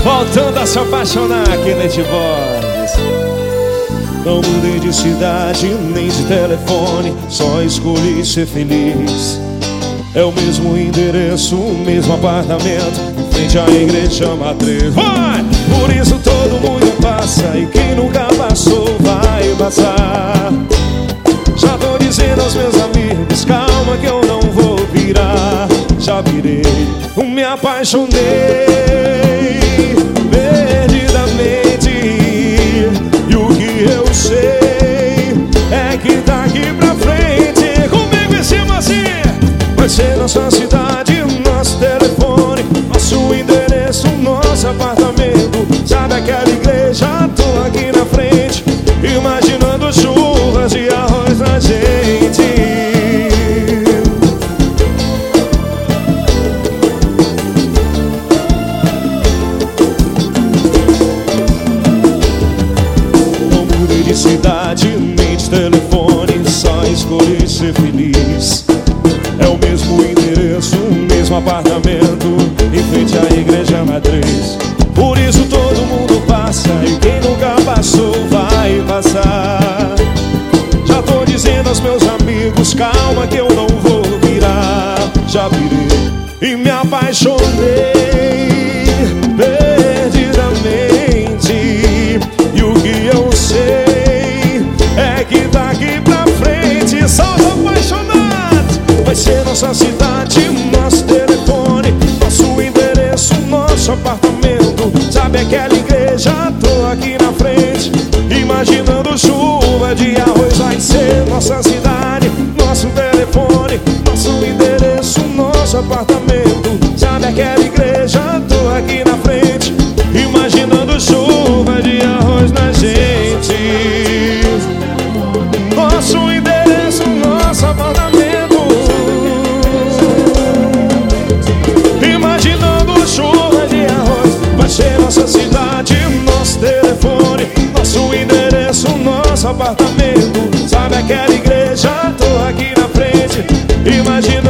Voltando a se apaixonar, Kenneth Borges. Não mudei de cidade nem de telefone, só escolhi ser feliz. É o mesmo endereço, o mesmo apartamento, em frente à igreja matriz. Vai! Por isso todo mundo passa, e quem nunca passou vai passar. Já tô dizendo aos meus amigos, calma que eu não vou virar. Já virei, me apaixonei perdidamente. E o que eu sei é que daqui pra frente, comigo em cima assim, vai ser nossa cidade, nosso telefone, nosso endereço, nosso apartamento. Sabe aquela igreja? Tô aqui na frente, imaginando chuvas e arroz na gente. Não mudei de cidade, nem de telefone, só escolhi ser feliz. É o mesmo endereço, o mesmo apartamento, em frente à igreja matriz. Por isso todo mundo passa, e quem nunca passou vai passar. Já tô dizendo aos meus amigos, calma que eu não vou virar. Já virei e me apaixonei perdidamente. E o que eu sei é que daqui pra frente são apaixonados. Vai ser nossa cidade, nosso telefone, nosso endereço, nosso apartamento. Sabe aquela igreja? Tô aqui na frente, imaginando chuva de arroz. Vai ser nossa cidade, nosso telefone, nosso endereço, nosso apartamento. Sabe aquela igreja? Tô aqui na frente, imaginando chuva de arroz na gente. Nosso endereço, nosso apartamento, imaginando chuva de arroz. Vai ser nossa cidade, nosso telefone, nosso endereço, nosso apartamento. Sabe aquela igreja? Tô aqui na frente, imagina